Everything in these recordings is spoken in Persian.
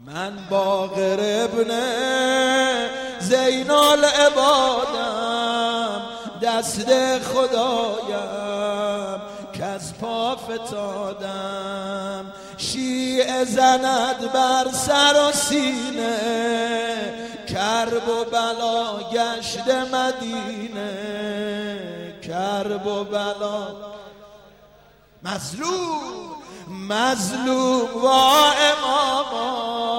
من باقر ابن زین العبادم، دست خدایم که از پا فتادم. شیعه زند بر سر و سینه، کرب و بلا گشت مدینه. کرب و بلا مظلوم و اماما،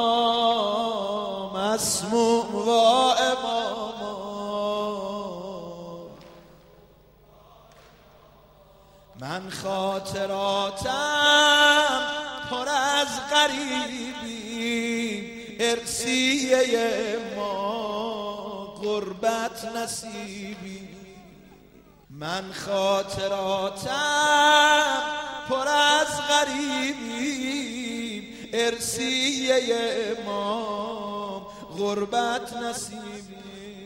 مسموم و اماما. من خاطراتم پر از غریبی، ارسیه ما غربت نصیبی. من خاطراتم پر از غریبی، ارسیه ما غربت نصیبی.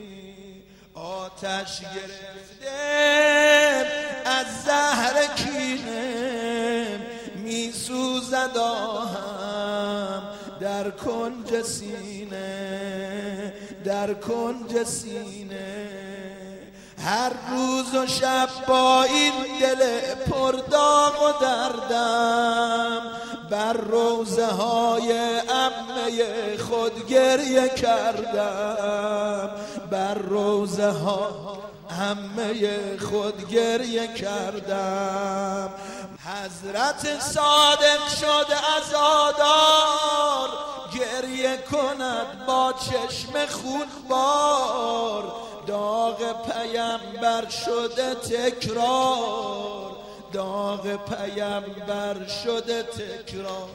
آتش گرفته از زهر کینه، می سوزد آهم در کنج سینه، در کنج سینه. هر روز و شب با این دل پرداغ و دردم، بر روزه های عمه خود گریه کردم. بر روزه ها عمه خود گریه کردم. حضرت صادق شد عزادار، گریه کند با چشم خونبار. داغ پیمبر شده تکرار، داغ پیمبر شده تکرار.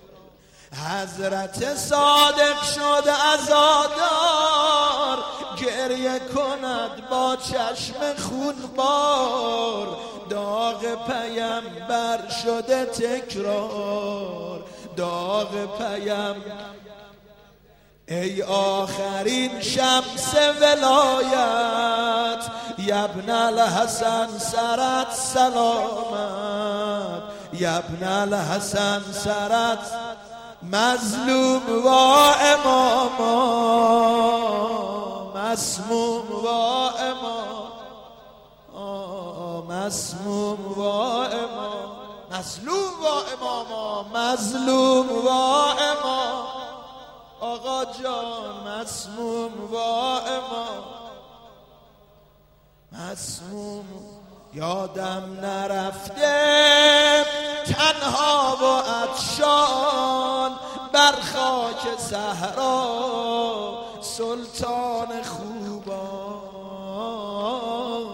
حضرت صادق شد عزادار، گریه کند با چشم خونبار. داغ پیمبر شده تکرار، داغ پیمبر. ای آخرین شمس ولایت، یبن الحسن سرت سلامت. یبن الحسن سرت مظلوم و اماما، مسموم و اماما، مسموم و اماما. مظلوم و اماما، مظلوم و اماما. آقا جان مسموم و امام، مسموم. یادم نرفته تنها و عطشان، بر خاک صحرا سلطان خوبان.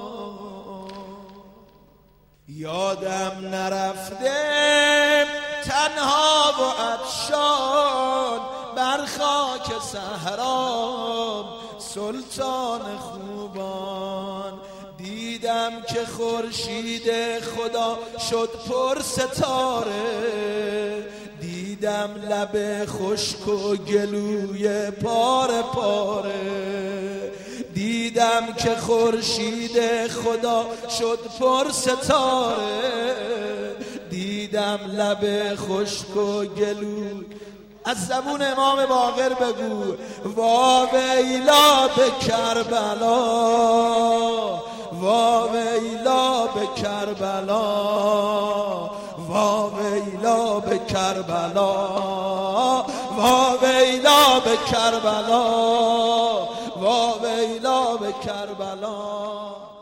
یادم نرفته تنها و عطشان، بر خاک صحرا سلطان خوبان. دیدم که خورشید خدا شد پر ستاره، دیدم لب خشک و گلوی پاره پاره. دیدم که خورشید خدا شد پر ستاره، دیدم لب خشک و گلوی. از زبون امام باقر بگو: وا ویلا به کربلا، وا ویلا به کربلا، وا ویلا به کربلا، وا ویلا به کربلا، وا ویلا به کربلا.